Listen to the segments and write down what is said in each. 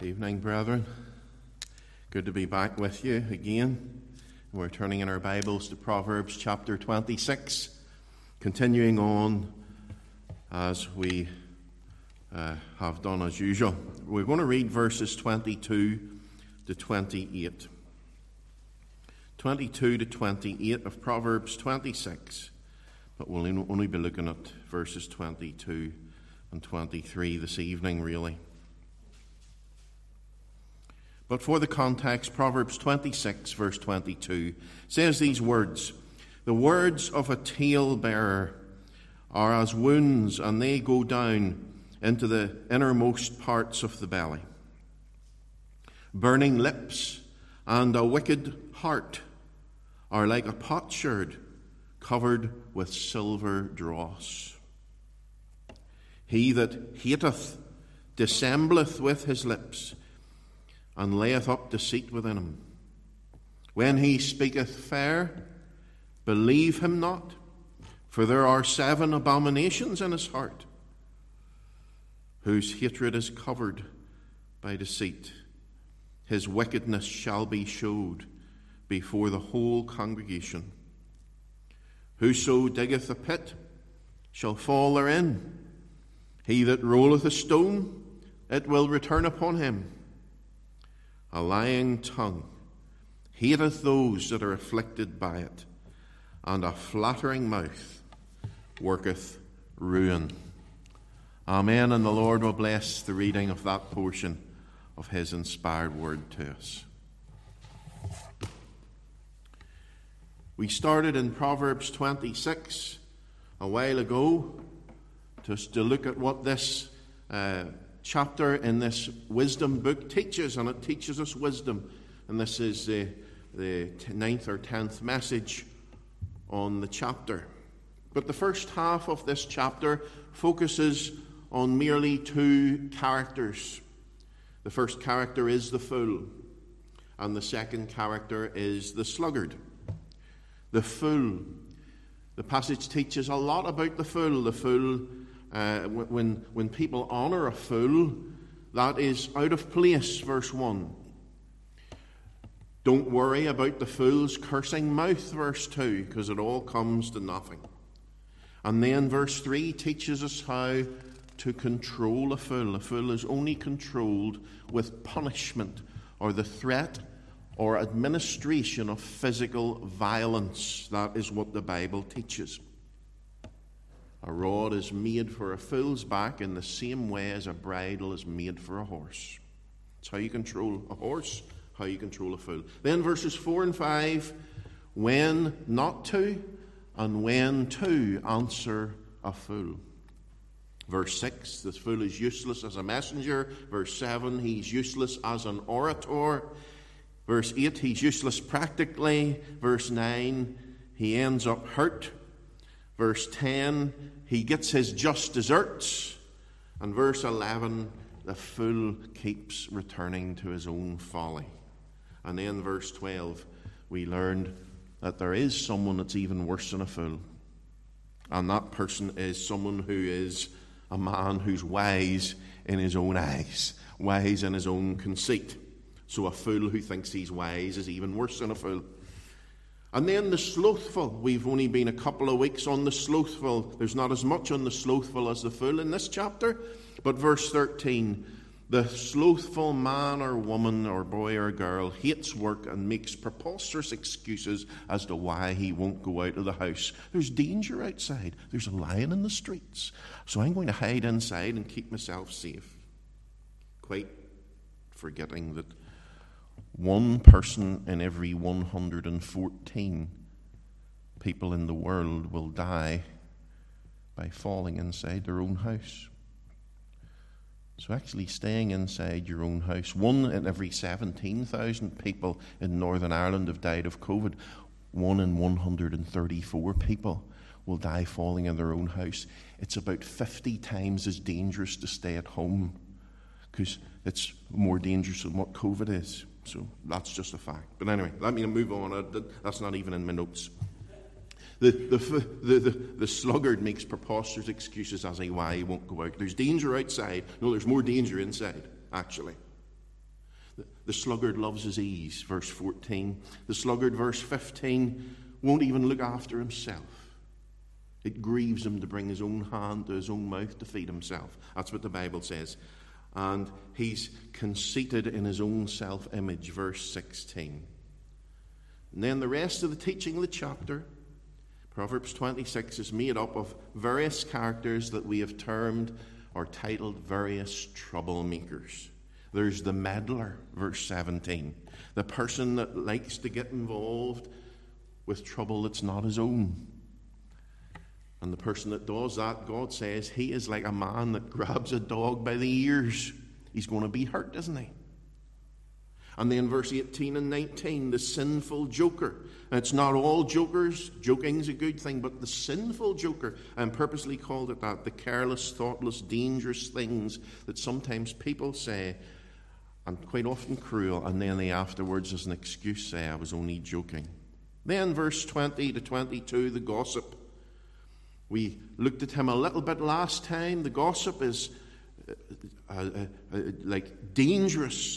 Evening, brethren. Good to be back with you again. We're turning in our Bibles to Proverbs chapter 26, continuing on as we have done as usual. We're going to read verses 22 to 28. 22 to 28 of Proverbs 26, but we'll only be looking at verses 22 and 23 this evening, really. But for the context, Proverbs 26, verse 22, says these words: "The words of a talebearer are as wounds, and they go down into the innermost parts of the belly. Burning lips and a wicked heart are like a potsherd covered with silver dross. He that hateth dissembleth with his lips, and layeth up deceit within him. When he speaketh fair, believe him not, for there are 7 abominations in his heart, whose hatred is covered by deceit. His wickedness shall be showed before the whole congregation. Whoso diggeth a pit shall fall therein. He that rolleth a stone, it will return upon him. A lying tongue hateth those that are afflicted by it, and a flattering mouth worketh ruin." Amen, and the Lord will bless the reading of that portion of his inspired word to us. We started in Proverbs 26 a while ago just to look at what this chapter in this wisdom book teaches, and it teaches us wisdom. And this is the 9th or 10th message on the chapter. But the first half of this chapter focuses on merely 2 characters. The first character is the fool, and the second character is the sluggard. The fool. The passage teaches a lot about the fool. The fool, when people honor a fool, that is out of place, verse 1. Don't worry about the fool's cursing mouth, verse 2, because it all comes to nothing. And then verse 3 teaches us how to control a fool. A fool is only controlled with punishment or the threat or administration of physical violence. That is what the Bible teaches. A rod is made for a fool's back in the same way as a bridle is made for a horse. It's how you control a horse, how you control a fool. Then verses 4 and 5, when not to and when to answer a fool. Verse 6, this fool is useless as a messenger. Verse 7, he's useless as an orator. Verse 8, he's useless practically. Verse 9, he ends up hurt. Verse 10, he gets his just deserts. And verse 11, the fool keeps returning to his own folly. And then verse 12, we learned that there is someone that's even worse than a fool. And that person is someone who is a man who's wise in his own eyes, wise in his own conceit. So a fool who thinks he's wise is even worse than a fool. And then the slothful. We've only been a couple of weeks on the slothful. There's not as much on the slothful as the fool in this chapter. But verse 13, the slothful man or woman or boy or girl hates work and makes preposterous excuses as to why he won't go out of the house. There's danger outside. There's a lion in the streets. So I'm going to hide inside and keep myself safe. Quite forgetting that 1 person in every 114 people in the world will die by falling inside their own house. So actually staying inside your own house, 1 in every 17,000 people in Northern Ireland have died of COVID. 1 in 134 people will die falling in their own house. It's about 50 times as dangerous to stay at home, because it's more dangerous than what COVID is. So that's just a fact. But anyway, let me move on. That's not even in my notes. The sluggard makes preposterous excuses as to why he won't go out. There's danger outside. No, there's more danger inside, actually. The sluggard loves his ease, verse 14. The sluggard, verse 15, won't even look after himself. It grieves him to bring his own hand to his own mouth to feed himself. That's what the Bible says. And he's conceited in his own self-image, verse 16. And then the rest of the teaching of the chapter, Proverbs 26, is made up of various characters that we have termed or titled various troublemakers. There's the meddler, verse 17. The person that likes to get involved with trouble that's not his own. And the person that does that, God says, he is like a man that grabs a dog by the ears. He's going to be hurt, isn't he? And then verse 18 and 19, the sinful joker. And it's not all jokers. Joking's a good thing, but the sinful joker, and purposely called it that, the careless, thoughtless, dangerous things that sometimes people say, and quite often cruel, and then they afterwards as an excuse say, I was only joking. Then verse 20 to 22, the gossip. We looked at him a little bit last time. The gossip is like dangerous,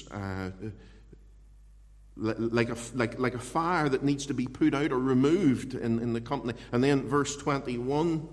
like a fire that needs to be put out or removed in the company. And then verse 21,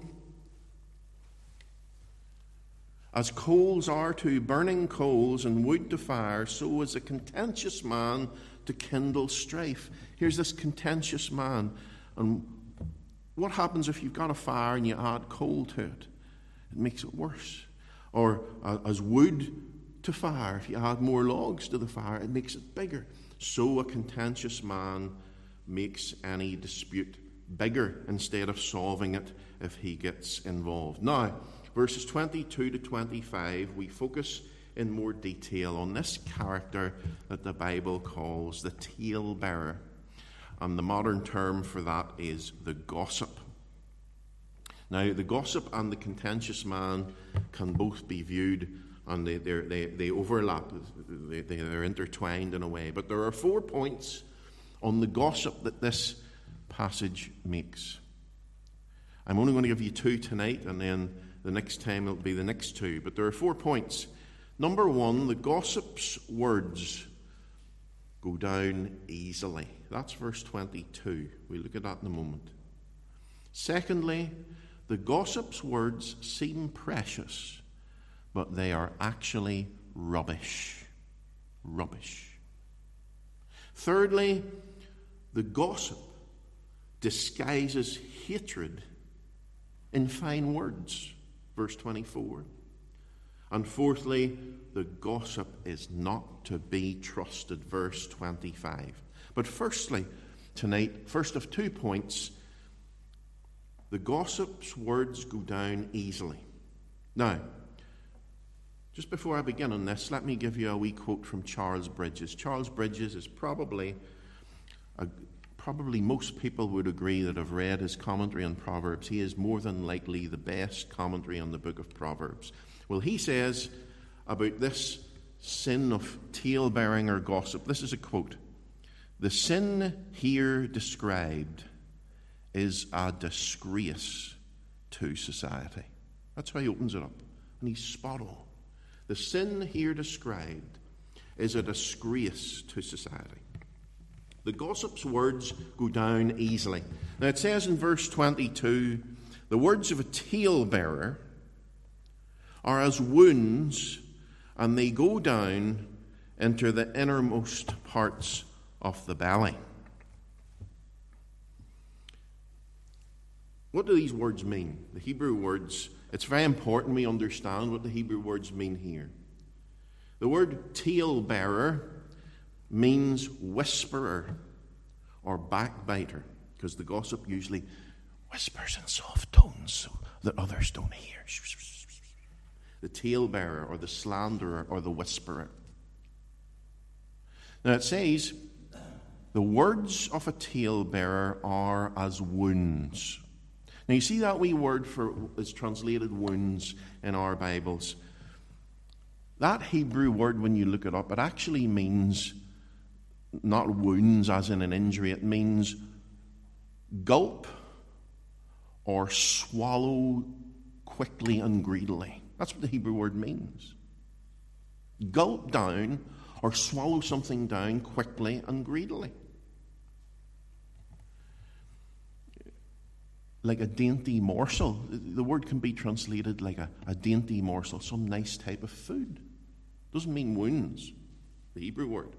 as coals are to burning coals and wood to fire, so is a contentious man to kindle strife. Here's this contentious man. And what happens if you've got a fire and you add coal to it? It makes it worse. Or as wood to fire, if you add more logs to the fire, it makes it bigger. So a contentious man makes any dispute bigger instead of solving it if he gets involved. Now, verses 22 to 25, we focus in more detail on this character that the Bible calls the talebearer. And the modern term for that is the gossip. Now, the gossip and the contentious man can both be viewed, and they overlap. They're intertwined in a way. But there are 4 points on the gossip that this passage makes. I'm only going to give you 2 tonight, and then the next time it'll be the next 2. But there are 4 points. Number 1, the gossip's words go down easily. That's verse 22. We'll look at that in a moment. Secondly, the gossip's words seem precious, but they are actually rubbish. Rubbish. Thirdly, the gossip disguises hatred in fine words. Verse 24. And fourthly, the gossip is not to be trusted. Verse 25. But firstly, tonight, first of 2 points, the gossip's words go down easily. Now, just before I begin on this, let me give you a wee quote from Charles Bridges. Charles Bridges is probably most people would agree that have read his commentary on Proverbs. He is more than likely the best commentary on the book of Proverbs. Well, he says about this sin of tale-bearing or gossip, this is a quote: "The sin here described is a disgrace to society." That's how he opens it up. And he's spot on. The sin here described is a disgrace to society. The gossip's words go down easily. Now it says in verse 22, the words of a tale-bearer are as wounds, and they go down into the innermost parts of the belly. What do these words mean? The Hebrew words, it's very important we understand what the Hebrew words mean here. The word tale-bearer means whisperer or backbiter, because the gossip usually whispers in soft tones so that others don't hear. The tale-bearer or the slanderer or the whisperer. Now it says, the words of a tale-bearer are as wounds. Now you see that wee word for is translated wounds in our Bibles. That Hebrew word, when you look it up, it actually means not wounds as in an injury. It means gulp or swallow quickly and greedily. That's what the Hebrew word means. Gulp down or swallow something down quickly and greedily. Like a dainty morsel. The word can be translated like a dainty morsel, some nice type of food. Doesn't mean wounds, the Hebrew word.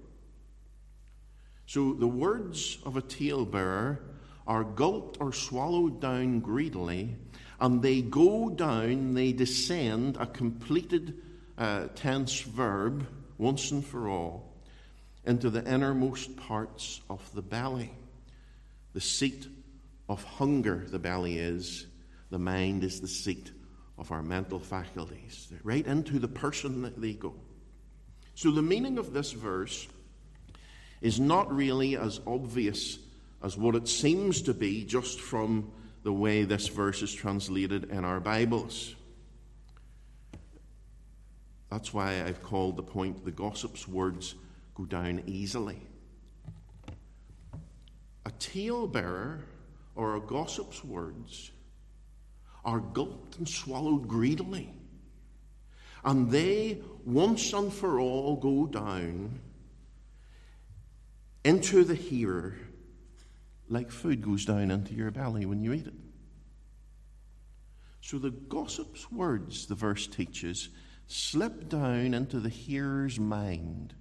So the words of a talebearer are gulped or swallowed down greedily, and they go down, they descend, a completed tense verb, once and for all, into the innermost parts of the belly. The seat of hunger, the belly is. The mind is the seat of our mental faculties. Right into the person that they go. So the meaning of this verse is not really as obvious as what it seems to be just from the way this verse is translated in our Bibles. That's why I've called the point, the gossip's words go down easily. A talebearer or a gossip's words are gulped and swallowed greedily. And they, once and for all, go down into the hearer like food goes down into your belly when you eat it. So the gossip's words, the verse teaches, slip down into the hearer's mind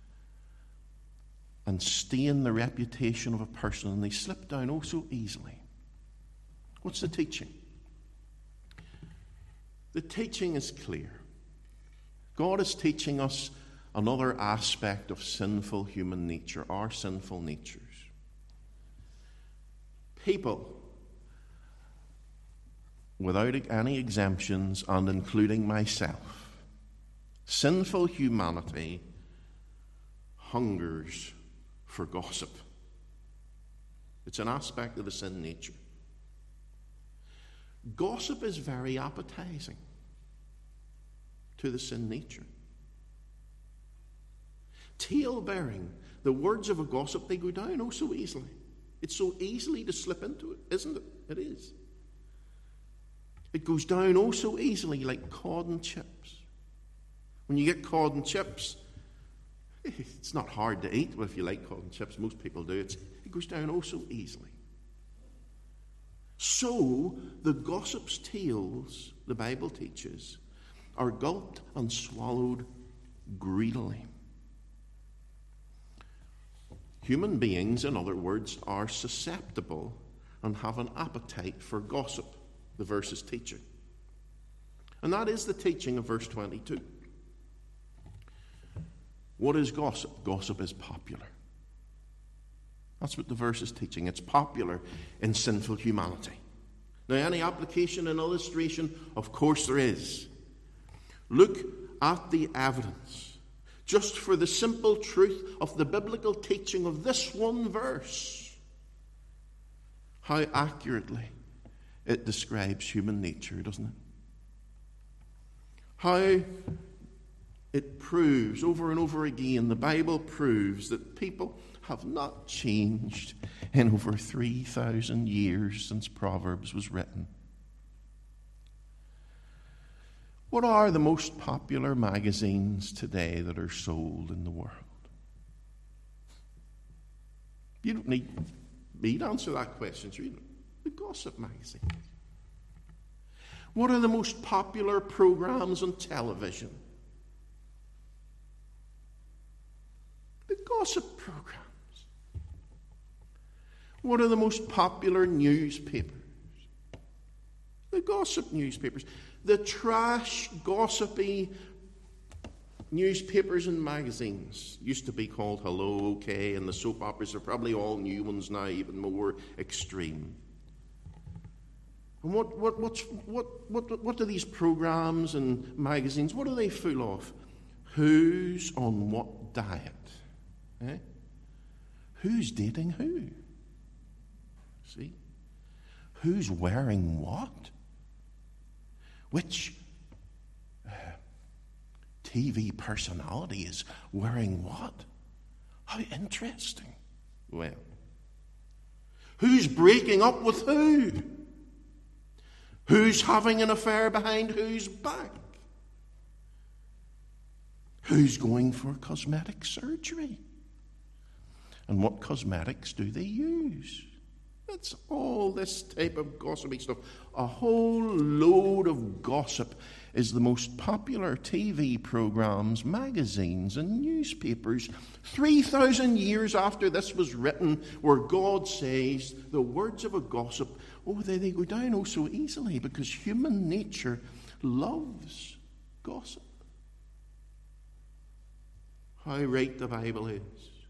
and stain the reputation of a person, and they slip down oh so easily. What's the teaching? The teaching is clear. God is teaching us another aspect of sinful human nature, our sinful natures. People, without any exemptions and including myself, sinful humanity hungers for gossip. It's an aspect of the sin nature. Gossip is very appetizing to the sin nature. Tale-bearing, the words of a gossip, they go down oh so easily. It's so easily to slip into it, isn't it? It is. It goes down oh so easily like cod and chips. When you get cod and chips, it's not hard to eat. Well, if you like cod and chips, most people do. It goes down oh so easily. So, the gossip's tales, the Bible teaches, are gulped and swallowed greedily. Human beings, in other words, are susceptible and have an appetite for gossip, the verse is teaching. And that is the teaching of verse 22. What is gossip? Gossip is popular. That's what the verse is teaching. It's popular in sinful humanity. Now, any application and illustration? Of course there is. Look at the evidence. Just for the simple truth of the biblical teaching of this one verse. How accurately it describes human nature, doesn't it? How it proves over and over again, the Bible proves that people have not changed in over 3,000 years since Proverbs was written. What are the most popular magazines today that are sold in the world? You don't need me to answer that question, do you? The gossip magazines. What are the most popular programs on television? The gossip programs. What are the most popular newspapers? The gossip newspapers. The trash, gossipy newspapers and magazines used to be called Hello, OK, and the soap operas are probably all new ones now, even more extreme. And what do these programs and magazines, what are they full of? Who's on what diet? Eh? Who's dating who? See? Who's wearing what? Which TV personality is wearing what? How interesting. Well, who's breaking up with who? Who's having an affair behind whose back? Who's going for cosmetic surgery? And what cosmetics do they use? It's all this type of gossipy stuff. A whole load of gossip is the most popular TV programs, magazines, and newspapers 3,000 years after this was written, where God says the words of a gossip, they go down so easily because human nature loves gossip. How right the Bible is.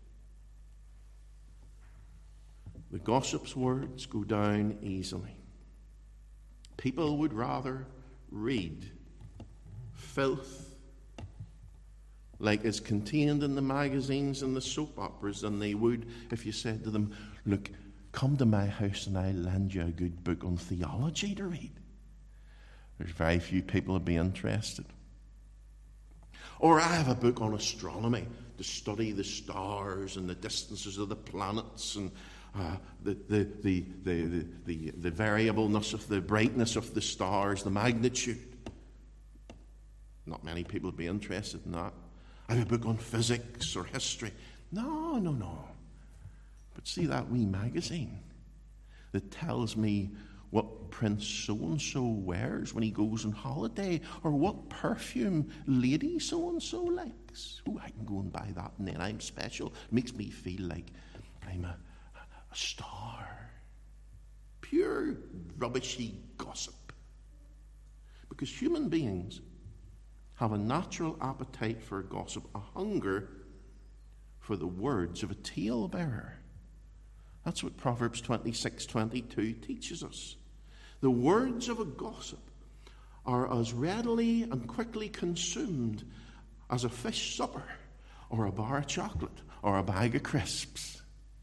The gossip's words go down easily. People would rather read filth like is contained in the magazines and the soap operas than they would if you said to them, look, come to my house and I'll lend you a good book on theology to read. There's very few people would be interested. Or I have a book on astronomy to study the stars and the distances of the planets and the variableness of the brightness of the stars, the magnitude. Not many people would be interested in that. I have a book on physics or history. No. But see that wee magazine that tells me what Prince so-and-so wears when he goes on holiday, or what perfume lady so-and-so likes. I can go and buy that, and then I'm special. It makes me feel like I'm a star. Pure rubbishy gossip. Because human beings have a natural appetite for gossip, a hunger for the words of a talebearer. That's what Proverbs 26:22 teaches us. The words of a gossip are as readily and quickly consumed as a fish supper, or a bar of chocolate, or a bag of crisps.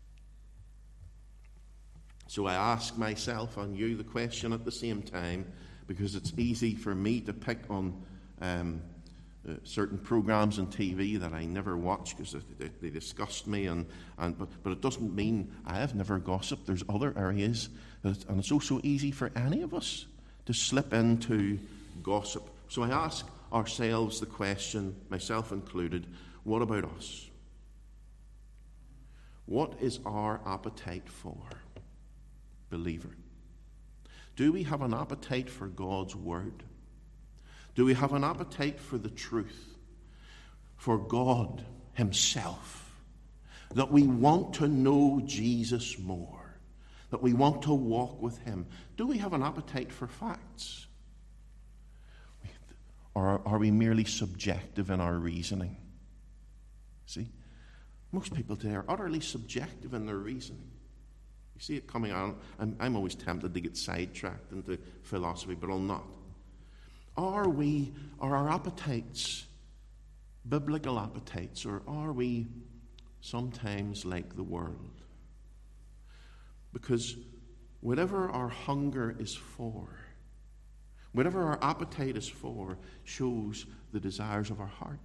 So I ask myself and you the question at the same time, because it's easy for me to pick on certain programs on TV that I never watch because they disgust me, but it doesn't mean I have never gossiped. There's other areas, and it's also easy for any of us to slip into gossip. So I ask ourselves the question, myself included, what about us? What is our appetite for, believer? Do we have an appetite for God's word? Do we have an appetite for the truth, for God himself? That we want to know Jesus more, that we want to walk with him. Do we have an appetite for facts? Or are we merely subjective in our reasoning? See, most people today are utterly subjective in their reasoning. You see it coming on. I'm always tempted to get sidetracked into philosophy, but I'll not. Are our appetites biblical appetites, or are we sometimes like the world? Because whatever our hunger is for, whatever our appetite is for, shows the desires of our heart,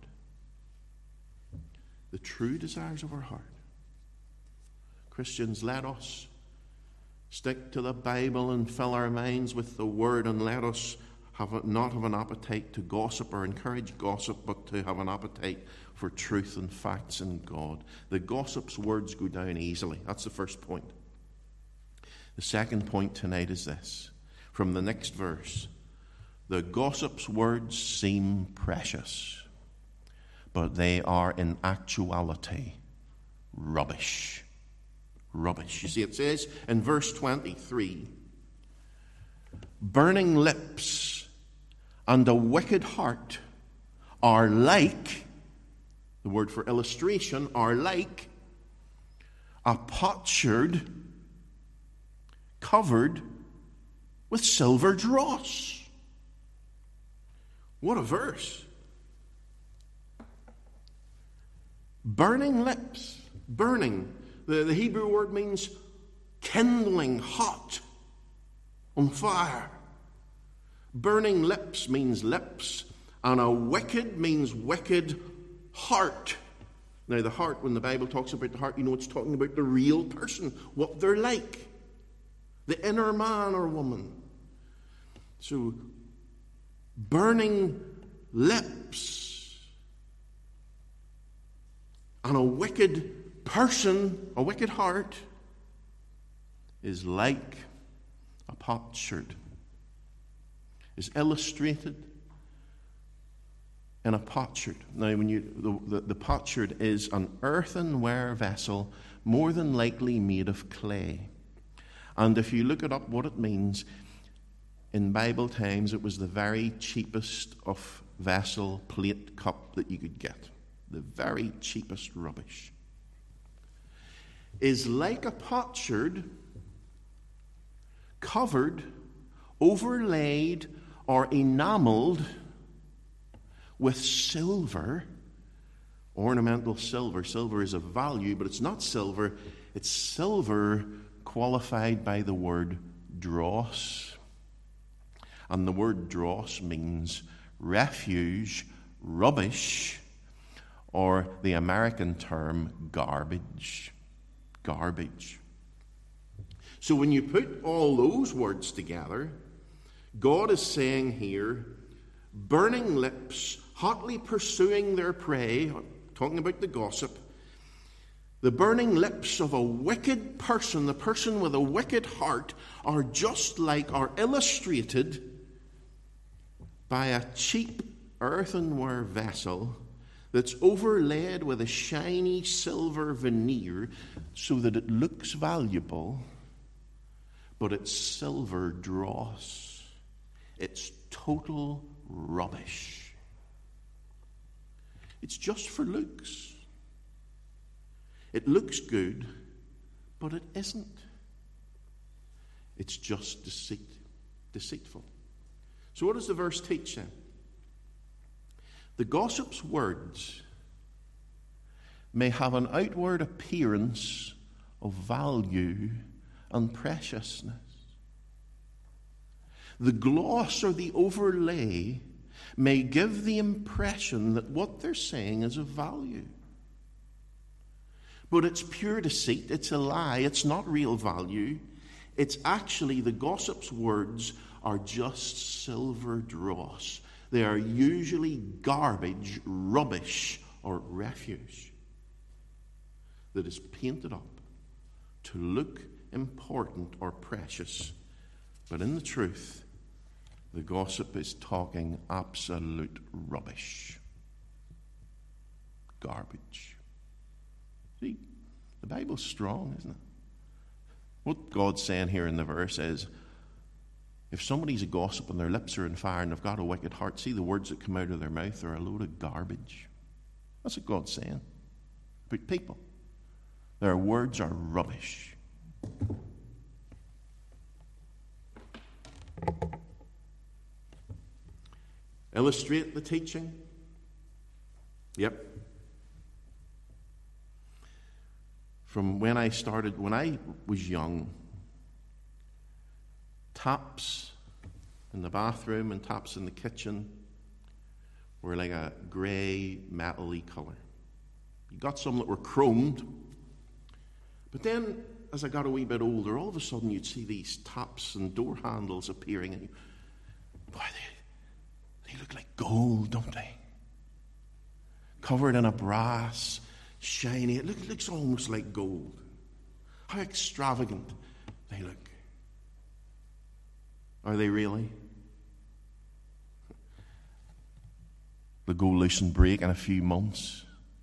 the true desires of our heart. Christians, let us stick to the Bible and fill our minds with the Word, and let us not have an appetite to gossip or encourage gossip, but to have an appetite for truth and facts in God. The gossip's words go down easily. That's the first point. The second point tonight is this, from the next verse. The gossip's words seem precious, but they are in actuality rubbish. Rubbish. You see, it says in verse 23, burning lips and a wicked heart are like, the word for illustration, are like a potsherd covered with silver dross. What a verse. Burning lips. Burning. The Hebrew word means kindling, hot, on fire. Burning lips means lips, and a wicked means wicked heart. Now, the heart, when the Bible talks about the heart, you know it's talking about the real person, what they're like, the inner man or woman. So, burning lips. And a wicked person, a wicked heart, is like a potsherd. Is illustrated in a potsherd. Now, the potsherd is an earthenware vessel, more than likely made of clay. And if you look it up, what it means, in Bible times, it was the very cheapest of vessel, plate, cup that you could get. The very cheapest rubbish. Is like a potsherd, covered, overlaid, or enameled with silver, ornamental silver. Silver is of value, but it's not silver. It's silver qualified by the word dross. And the word dross means refuse, rubbish, or the American term garbage. Garbage. So when you put all those words together, God is saying here, burning lips, hotly pursuing their prey, talking about the gossip, the burning lips of a wicked person, the person with a wicked heart, are just like, are illustrated by a cheap earthenware vessel that's overlaid with a shiny silver veneer so that it looks valuable, but it's silver dross. It's total rubbish. It's just for looks. It looks good, but it isn't. It's just deceitful. So what does the verse teach then? The gossip's words may have an outward appearance of value and preciousness. The gloss or the overlay may give the impression that what they're saying is of value. But it's pure deceit, it's a lie, it's not real value. It's actually, the gossip's words are just silver dross. They are usually garbage, rubbish, or refuse that is painted up to look important or precious. But in the truth, the gossip is talking absolute rubbish. Garbage. See, the Bible's strong, isn't it? What God's saying here in the verse is, if somebody's a gossip and their lips are on fire and they've got a wicked heart, see the words that come out of their mouth are a load of garbage. That's what God's saying about people. Their words are rubbish. Illustrate the teaching? Yep. From when I was young, taps in the bathroom and taps in the kitchen were like a grey, metal-y colour. You got some that were chromed, but then as I got a wee bit older, all of a sudden you'd see these taps and door handles appearing, and boy, they look like gold, don't they? Covered in a brass, shiny. It looks almost like gold. How extravagant they look. Are they really? They'll go loose and break in a few months.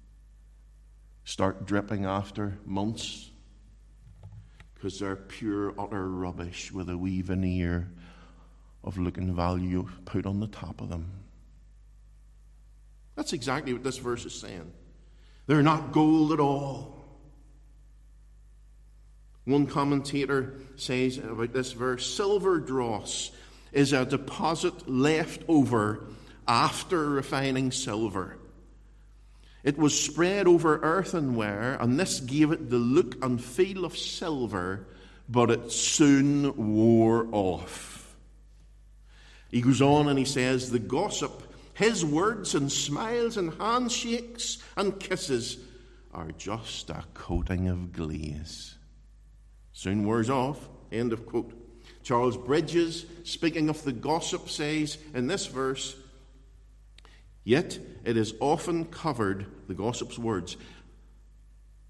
Start dripping after months. Because they're pure, utter rubbish with a wee veneer of looking value put on the top of them. That's exactly what this verse is saying. They're not gold at all. One commentator says about this verse, silver dross is a deposit left over after refining silver. It was spread over earthenware, and this gave it the look and feel of silver, but it soon wore off. He goes on and he says, the gossip, his words and smiles and handshakes and kisses are just a coating of glaze. Soon wears off. End of quote. Charles Bridges, speaking of the gossip, says in this verse, yet it is often covered, the gossip's words,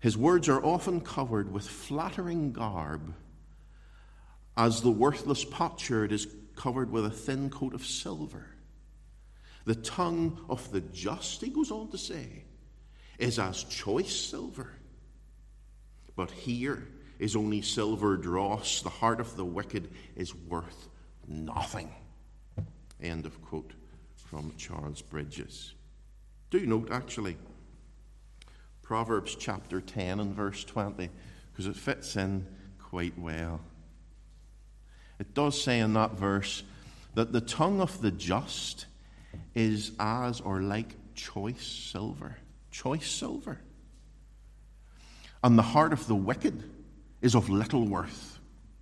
His words are often covered with flattering garb, as the worthless potsherd is covered with a thin coat of silver. The tongue of the just, he goes on to say, is as choice silver. But here is only silver dross. The heart of the wicked is worth nothing. End of quote from Charles Bridges. Do note, actually, Proverbs chapter 10 and verse 20, because it fits in quite well. It does say in that verse that the tongue of the just is as or like choice silver. Choice silver. And the heart of the wicked is of little worth.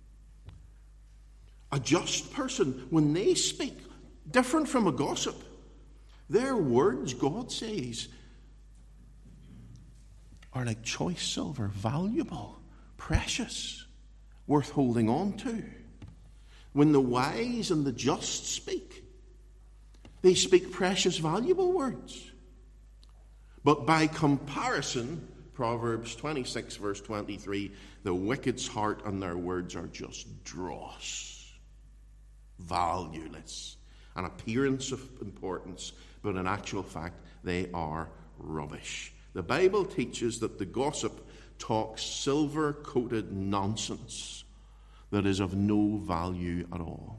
A just person, when they speak, different from a gossip, their words, God says, are like choice silver, valuable, precious, worth holding on to. When the wise and the just speak, they speak precious, valuable words. But by comparison, Proverbs 26, verse 23, the wicked's heart and their words are just dross, valueless, an appearance of importance, but in actual fact, they are rubbish. The Bible teaches that the gossip talks silver-coated nonsense that is of no value at all.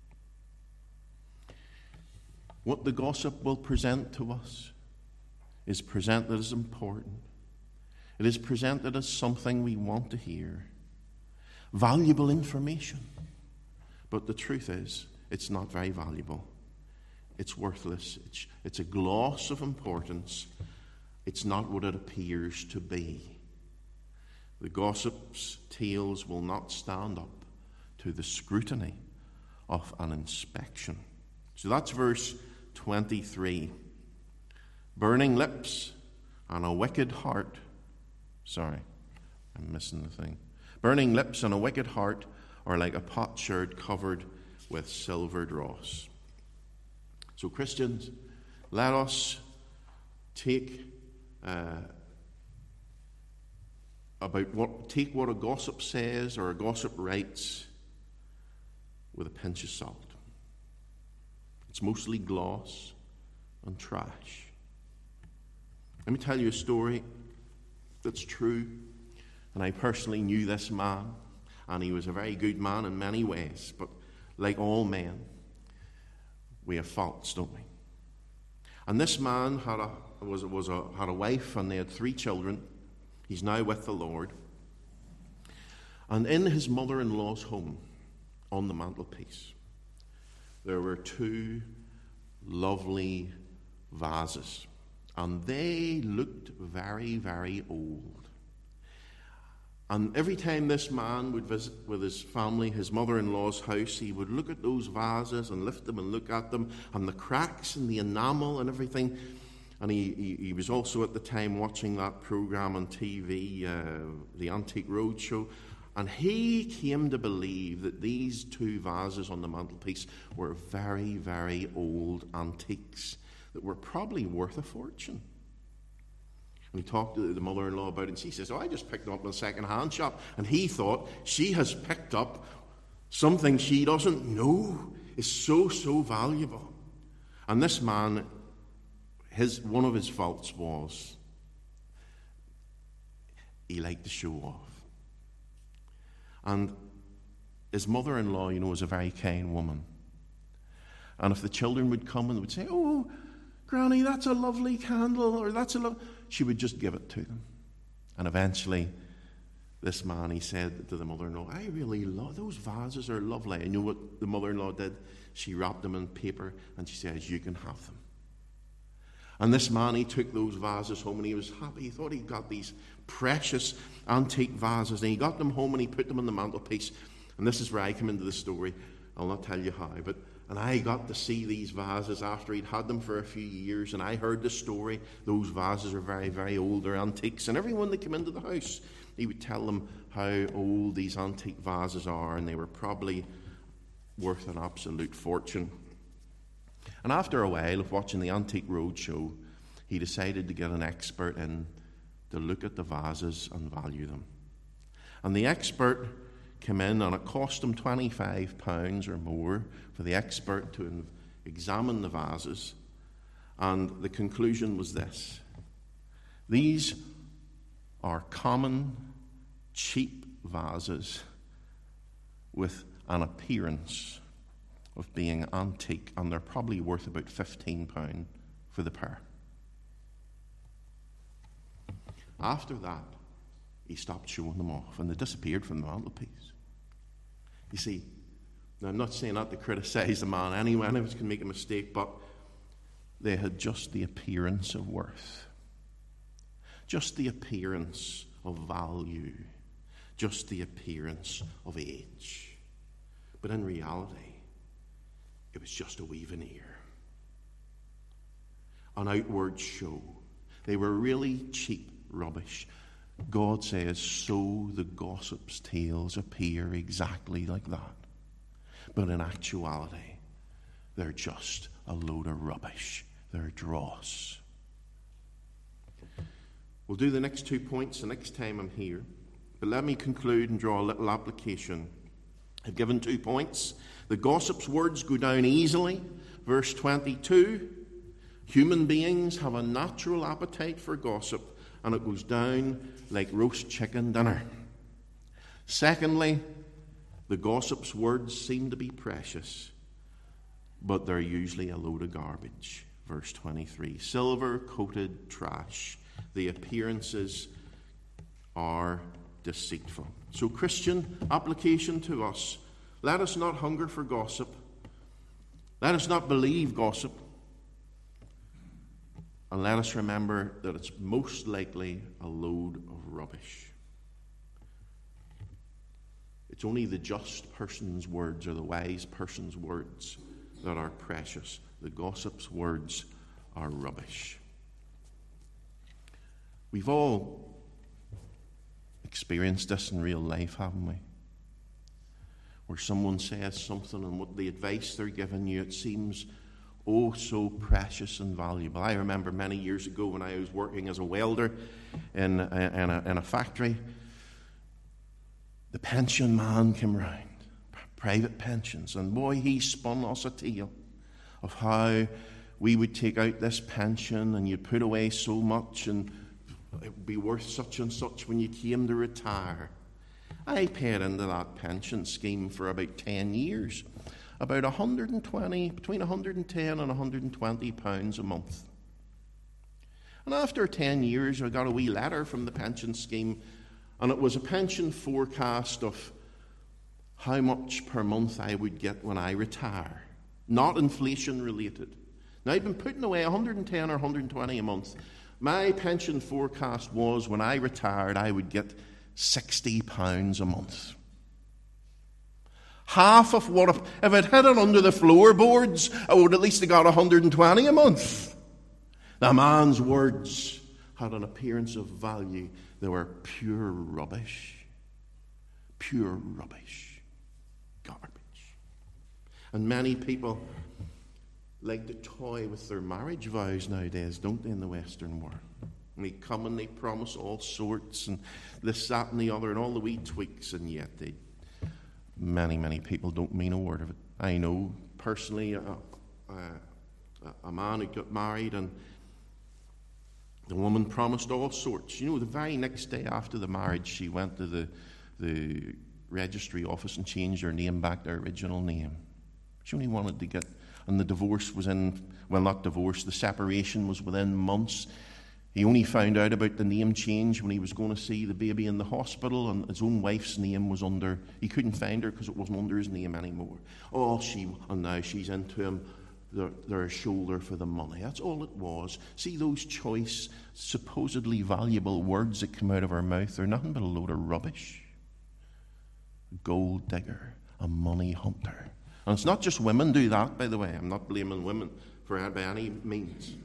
What the gossip will present to us is presented as important. It is presented as something we want to hear. Valuable information. But the truth is, it's not very valuable. It's worthless. It's a gloss of importance. It's not what it appears to be. The gossip's tales will not stand up to the scrutiny of an inspection. So that's verse 23. Burning lips and a wicked heart. Sorry, I'm missing the thing. Burning lips and a wicked heart are like a potsherd covered with silver dross. So Christians, let us take what a gossip says or a gossip writes with a pinch of salt. It's mostly gloss and trash. Let me tell you a story that's true. And I personally knew this man, and he was a very good man in many ways. But like all men, we have faults, don't we? And this man had a wife, and they had 3 children. He's now with the Lord. And in his mother-in-law's home, on the mantelpiece, there were 2 lovely vases. And they looked very, very old. And every time this man would visit with his family, his mother-in-law's house, he would look at those vases and lift them and look at them, and the cracks and the enamel and everything. And he was also at the time watching that program on TV, the Antique Roadshow, and he came to believe that these 2 vases on the mantelpiece were very, very old antiques that were probably worth a fortune. And he talked to the mother-in-law about it, and she says, I just picked them up in a second-hand shop. And he thought, she has picked up something she doesn't know is so, so valuable. And this man, one of his faults was he liked to show off. And his mother-in-law, was a very kind woman. And if the children would come and would say, oh, Granny, that's a lovely candle, or that's she would just give it to them. And eventually, this man, he said to the mother-in-law, I really love, those vases are lovely. And you know what the mother-in-law did? She wrapped them in paper, and she says, you can have them. And this man, he took those vases home, and he was happy. He thought he got these precious antique vases, and he got them home, and he put them on the mantelpiece. And this is where I come into the story. I'll not tell you how, and I got to see these vases after he'd had them for a few years, and I heard the story. Those vases are very, very old. They're antiques. And everyone that came into the house, he would tell them how old these antique vases are, and they were probably worth an absolute fortune. And after a while of watching the Antique Roadshow, he decided to get an expert in to look at the vases and value them. And the expert came in, and it cost him £25 or more for the expert to examine the vases. And the conclusion was this: these are common, cheap vases with an appearance of being antique, and they're probably worth about £15 for the pair. After that, he stopped showing them off, and they disappeared from the mantelpiece. You see, now I'm not saying that to criticize the man. Anyone can make a mistake, but they had just the appearance of worth, just the appearance of value, just the appearance of age. But in reality, it was just a wee veneer, an outward show. They were really cheap rubbish. God says, so the gossip's tales appear exactly like that. But in actuality, they're just a load of rubbish. They're dross. We'll do the next 2 points the next time I'm here. But let me conclude and draw a little application. I've given 2 points. The gossip's words go down easily. Verse 22. Human beings have a natural appetite for gossip, and it goes down like roast chicken dinner. Secondly, the gossip's words seem to be precious, but they're usually a load of garbage. Verse 23. Silver-coated trash. The appearances are deceitful. So, Christian, application to us. Let us not hunger for gossip. Let us not believe gossip. And let us remember that it's most likely a load of rubbish. It's only the just person's words or the wise person's words that are precious. The gossip's words are rubbish. We've all experienced this in real life, haven't we? Where someone says something and what the advice they're giving you, it seems oh so precious and valuable. I remember many years ago when I was working as a welder in a factory, the pension man came round, private pensions, and boy, he spun us a tale of how we would take out this pension and you'd put away so much and it would be worth such and such when you came to retire. I paid into that pension scheme for about 10 years, about between 110 and 120 pounds a month. And after 10 years, I got a wee letter from the pension scheme, and it was a pension forecast of how much per month I would get when I retire, not inflation related. Now, I've been putting away 110 or 120 a month. My pension forecast was when I retired, I would get £60 a month. Half of what, if I'd hid it under the floorboards, I would at least have got 120 a month. The man's words had an appearance of value. They were pure rubbish. Pure rubbish. Garbage. And many people like to toy with their marriage vows nowadays, don't they, in the Western world? And they come and they promise all sorts and this, that, and the other, and all the wee tweaks, and yet many people don't mean a word of it. I know personally a man who got married, and the woman promised all sorts. You know, the very next day after the marriage, she went to the registry office and changed her name back to her original name. She only wanted to get, and the divorce was not divorce, the separation was within months. He only found out about the name change when he was going to see the baby in the hospital, and his own wife's name was under, he couldn't find her because it wasn't under his name anymore. And now she's into him, their shoulder for the money. That's all it was. See, those choice, supposedly valuable words that come out of our mouth, they're nothing but a load of rubbish. A gold digger, a money hunter. And it's not just women do that, by the way. I'm not blaming women by any means.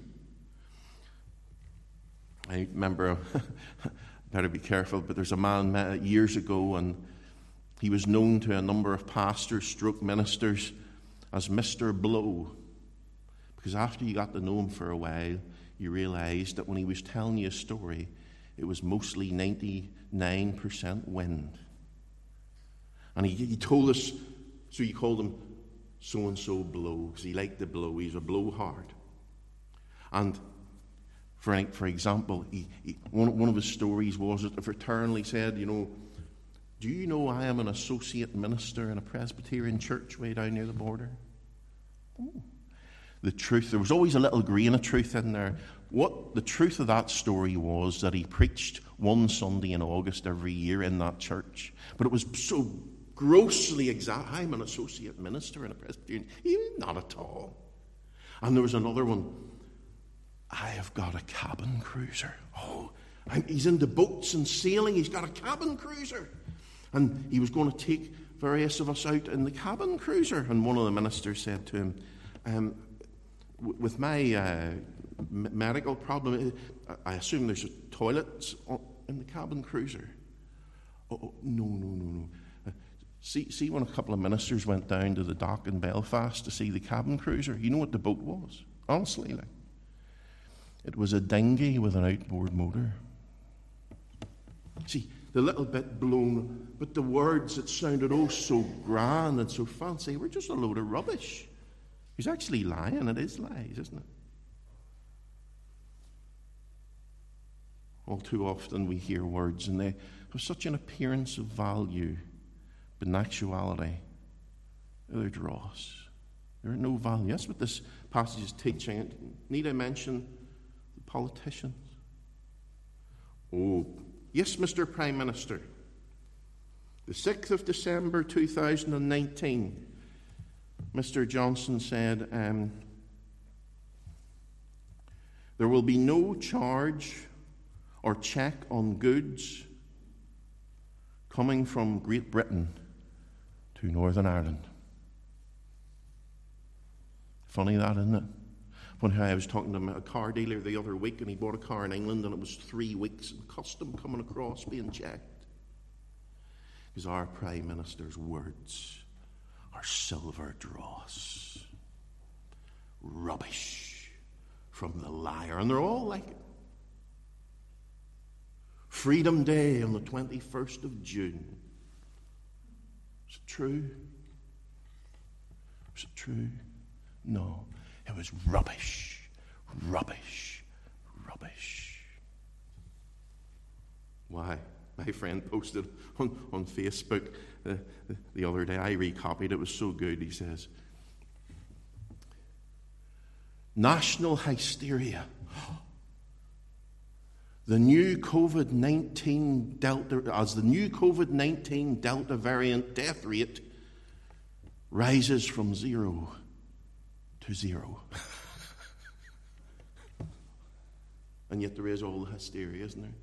I remember, better be careful, but there's a man years ago, and he was known to a number of pastors, stroke ministers, as Mr. Blow. Because after you got to know him for a while, you realised that when he was telling you a story, it was mostly 99% wind. And he told us, so he called him so-and-so blow, because he liked to blow. He's a blowhard. And for example, one of his stories was that the fraternally said, do you know I am an associate minister in a Presbyterian church way down near the border? Oh. The truth, there was always a little grain of truth in there. What the truth of that story was that he preached one Sunday in August every year in that church. But it was so grossly exact. I'm an associate minister in a Presbyterian. Not at all. And there was another one. I have got a cabin cruiser. Oh, he's into boats and sailing. He's got a cabin cruiser. And he was going to take various of us out in the cabin cruiser. And one of the ministers said to him, with my medical problem, I assume there's toilets in the cabin cruiser. Oh, no. See, when a couple of ministers went down to the dock in Belfast to see the cabin cruiser, you know what the boat was? Honestly, it was a dinghy with an outboard motor. See, the little bit blown, but the words that sounded oh so grand and so fancy were just a load of rubbish. He's actually lying. It is lies, isn't it? All too often we hear words and they have such an appearance of value, but in actuality, they're dross. They're no value. That's what this passage is teaching. Need I mention the politicians? Oh, yes, Mr. Prime Minister. The 6th of December 2019, Mr. Johnson said, there will be no charge or check on goods coming from Great Britain to Northern Ireland. Funny that, isn't it? Funny how I was talking to a car dealer the other week, and he bought a car in England, and it was 3 weeks in custom coming across being checked. Because our Prime Minister's words are silver dross. Rubbish from the liar. And they're all like it. Freedom Day on the 21st of June. Is it true? Is it true? No. It was rubbish. Rubbish. Rubbish. Why? My friend posted on Facebook the other day. I recopied it. It was so good. He says, national hysteria. The new COVID-19 Delta variant death rate rises from 0 to 0. And yet there is all the hysteria, isn't there?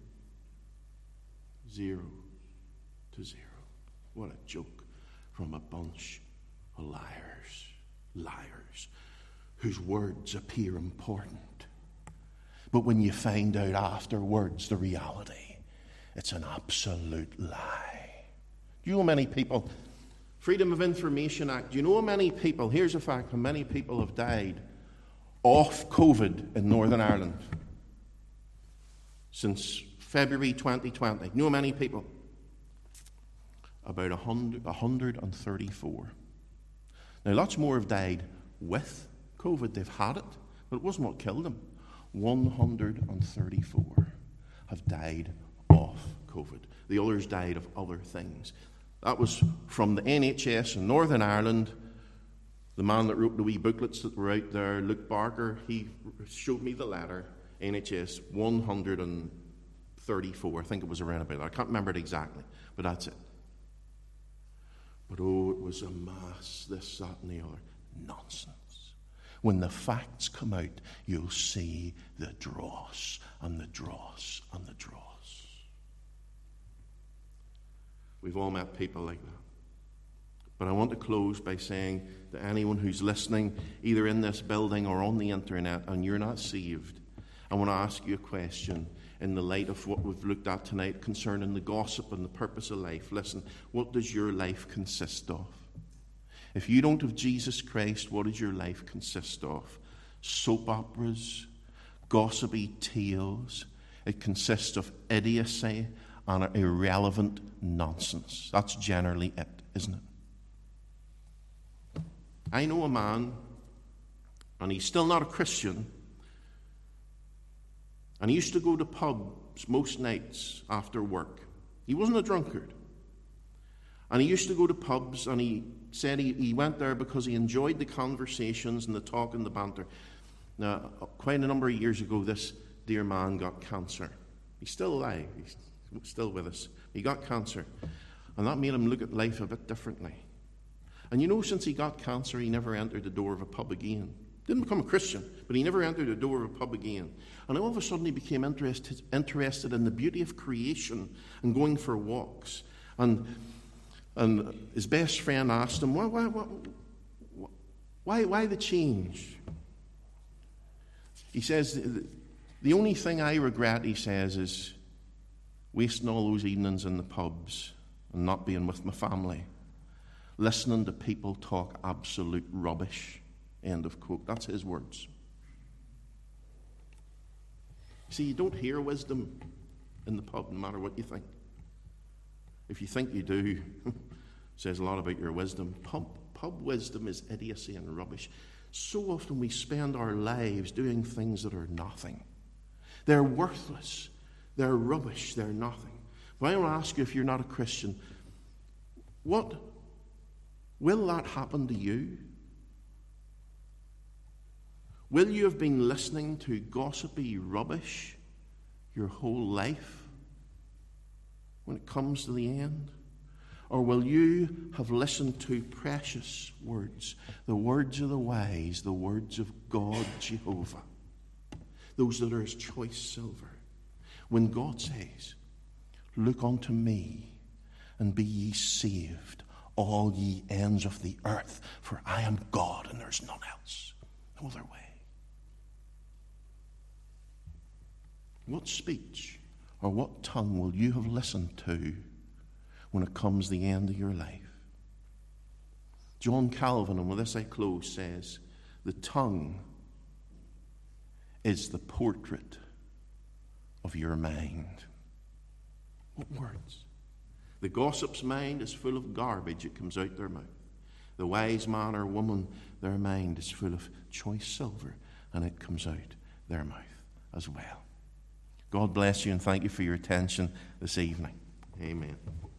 0 to 0. What a joke from a bunch of liars, whose words appear important. But when you find out afterwards the reality, it's an absolute lie. Do you know many people, Freedom of Information Act, do you know how many people, here's a fact, how many people have died off COVID in Northern Ireland since February 2020? You know how many people? About 134. Now, lots more have died with COVID. They've had it, but it wasn't what killed them. 134 have died off COVID. The others died of other things. That was from the NHS in Northern Ireland. The man that wrote the wee booklets that were out there, Luke Barker, he showed me the letter. NHS 134. I think it was around about that. I can't remember it exactly, but that's it. But oh, it was a mass, this, that, and the other. Nonsense. When the facts come out, you'll see the dross and the dross and the dross. We've all met people like that. But I want to close by saying to anyone who's listening, either in this building or on the internet, and you're not saved, I want to ask you a question in the light of what we've looked at tonight concerning the gossip and the purpose of life. Listen, what does your life consist of? If you don't have Jesus Christ, what does your life consist of? Soap operas, gossipy tales, It consists of idiocy and irrelevant nonsense. That's generally it, isn't it? I know a man, and he's still not a Christian, and he used to go to pubs most nights after work. He wasn't a drunkard. And he used to go to pubs, and he said he went there because he enjoyed the conversations and the talk and the banter. Now, quite a number of years ago, this dear man got cancer. He's still alive. He's still with us. He got cancer. And that made him look at life a bit differently. And you know, since he got cancer, he never entered the door of a pub again. Didn't become a Christian, but he never entered the door of a pub again. And all of a sudden he became interested in the beauty of creation and going for walks. And his best friend asked him, why the change? He says, the only thing I regret, he says, is wasting all those evenings in the pubs and not being with my family, listening to people talk absolute rubbish. End of quote. That's his words. See, you don't hear wisdom in the pub, no matter what you think. If you think you do, says a lot about your wisdom. Pub wisdom is idiocy and rubbish. So often we spend our lives doing things that are nothing. They're worthless. They're rubbish. They're nothing. But I want to ask you, if you're not a Christian, what will that happen to you? Will you have been listening to gossipy rubbish your whole life when it comes to the end? Or will you have listened to precious words, the words of the wise, the words of God Jehovah, those that are as choice silver? When God says, "Look unto me, and be ye saved, all ye ends of the earth, for I am God, and there's none else, no other way." What speech or what tongue will you have listened to when it comes the end of your life? John Calvin, and with this I close, says, the tongue is the portrait of your mind. What words? The gossip's mind is full of garbage. It comes out their mouth. The wise man or woman, their mind is full of choice silver, and it comes out their mouth as well. God bless you, and thank you for your attention this evening. Amen.